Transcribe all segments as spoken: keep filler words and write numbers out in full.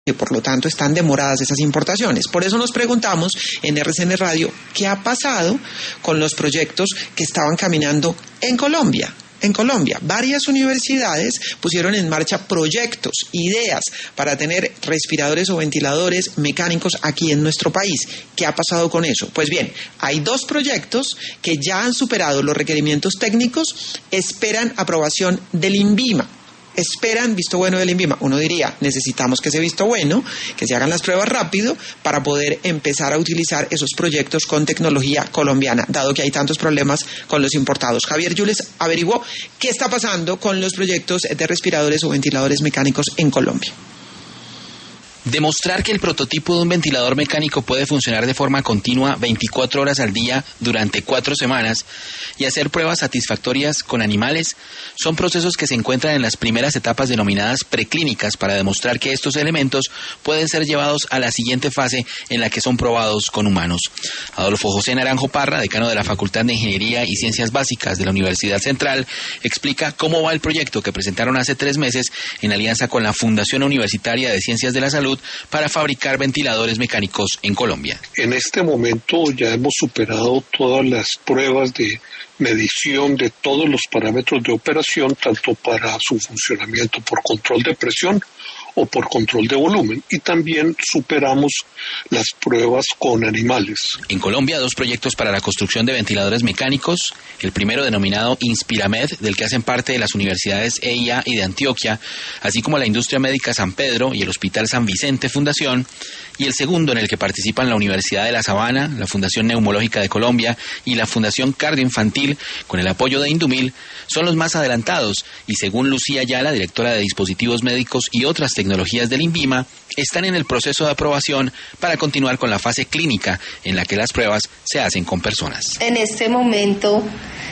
que por lo tanto están demoradas esas importaciones. Por eso nos preguntamos en R C N Radio qué ha pasado con los proyectos que estaban caminando en Colombia. En Colombia, varias universidades pusieron en marcha proyectos, ideas para tener respiradores o ventiladores mecánicos aquí en nuestro país. ¿Qué ha pasado con eso? Pues bien, hay dos proyectos que ya han superado los requerimientos técnicos, esperan aprobación del INVIMA. Esperan visto bueno del INVIMA. Uno diría, necesitamos que ese visto bueno, que se hagan las pruebas rápido para poder empezar a utilizar esos proyectos con tecnología colombiana, dado que hay tantos problemas con los importados. Javier Yules averiguó qué está pasando con los proyectos de respiradores o ventiladores mecánicos en Colombia. Demostrar que el prototipo de un ventilador mecánico puede funcionar de forma continua veinticuatro horas al día durante cuatro semanas y hacer pruebas satisfactorias con animales son procesos que se encuentran en las primeras etapas denominadas preclínicas para demostrar que estos elementos pueden ser llevados a la siguiente fase en la que son probados con humanos. Adolfo José Naranjo Parra, decano de la Facultad de Ingeniería y Ciencias Básicas de la Universidad Central, explica cómo va el proyecto que presentaron hace tres meses en alianza con la Fundación Universitaria de Ciencias de la Salud para fabricar ventiladores mecánicos en Colombia. En este momento ya hemos superado todas las pruebas de medición de todos los parámetros de operación, tanto para su funcionamiento por control de presión o por control de volumen, y también superamos las pruebas con animales. En Colombia, dos proyectos para la construcción de ventiladores mecánicos, el primero denominado Inspiramed, del que hacen parte de las universidades E I A y de Antioquia, así como la Industria Médica San Pedro y el Hospital San Vicente Fundación, y el segundo en el que participan la Universidad de La Sabana, la Fundación Neumológica de Colombia y la Fundación Cardioinfantil, con el apoyo de Indumil, son los más adelantados y según Lucía Ayala, directora de dispositivos médicos y otras tecnologías del INVIMA, están en el proceso de aprobación para continuar con la fase clínica en la que las pruebas se hacen con personas. En este momento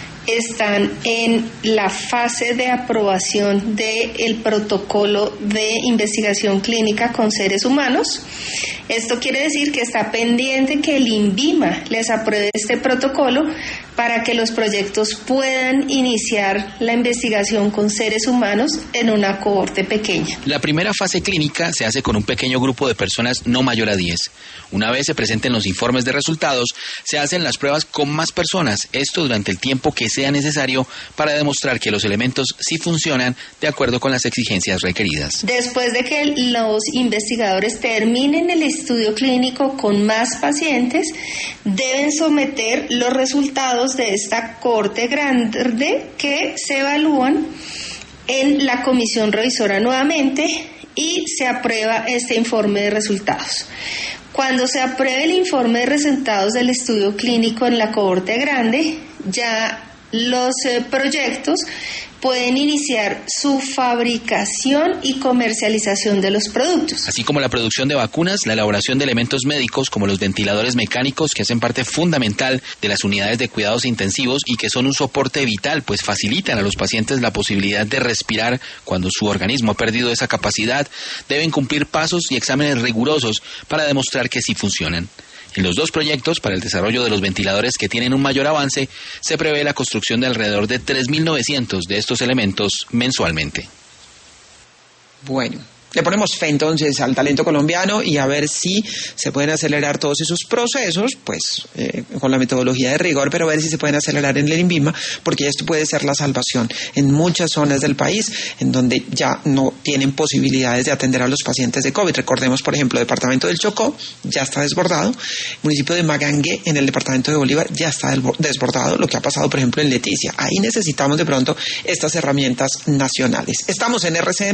están en la fase de aprobación del protocolo de investigación clínica con seres humanos. Esto quiere decir que está pendiente que el INVIMA les apruebe este protocolo para que los proyectos puedan iniciar la investigación con seres humanos en una cohorte pequeña. La primera fase clínica se hace con un pequeño grupo de personas no mayor a diez. Una vez se presenten los informes de resultados, se hacen las pruebas con más personas, esto durante el tiempo que sea necesario para demostrar que los elementos sí funcionan de acuerdo con las exigencias requeridas. Después de que los investigadores terminen el estudio clínico con más pacientes, deben someter los resultados de esta cohorte grande que se evalúan en la comisión revisora nuevamente y se aprueba este informe de resultados. Cuando se apruebe el informe de resultados del estudio clínico en la cohorte grande, ya los eh, proyectos pueden iniciar su fabricación y comercialización de los productos. Así como la producción de vacunas, la elaboración de elementos médicos como los ventiladores mecánicos que hacen parte fundamental de las unidades de cuidados intensivos y que son un soporte vital, pues facilitan a los pacientes la posibilidad de respirar cuando su organismo ha perdido esa capacidad, deben cumplir pasos y exámenes rigurosos para demostrar que sí funcionan. En los dos proyectos para el desarrollo de los ventiladores que tienen un mayor avance, se prevé la construcción de alrededor de tres mil novecientos de estos elementos mensualmente. Bueno, le ponemos fe entonces al talento colombiano y a ver si se pueden acelerar todos esos procesos, pues eh, con la metodología de rigor, pero a ver si se pueden acelerar en el INVIMA, porque esto puede ser la salvación en muchas zonas del país en donde ya no tienen posibilidades de atender a los pacientes de COVID. Recordemos, por ejemplo, el departamento del Chocó ya está desbordado, el municipio de Magangué en el departamento de Bolívar ya está desbordado, lo que ha pasado, por ejemplo, en Leticia. Ahí necesitamos de pronto estas herramientas nacionales. Estamos en R C N.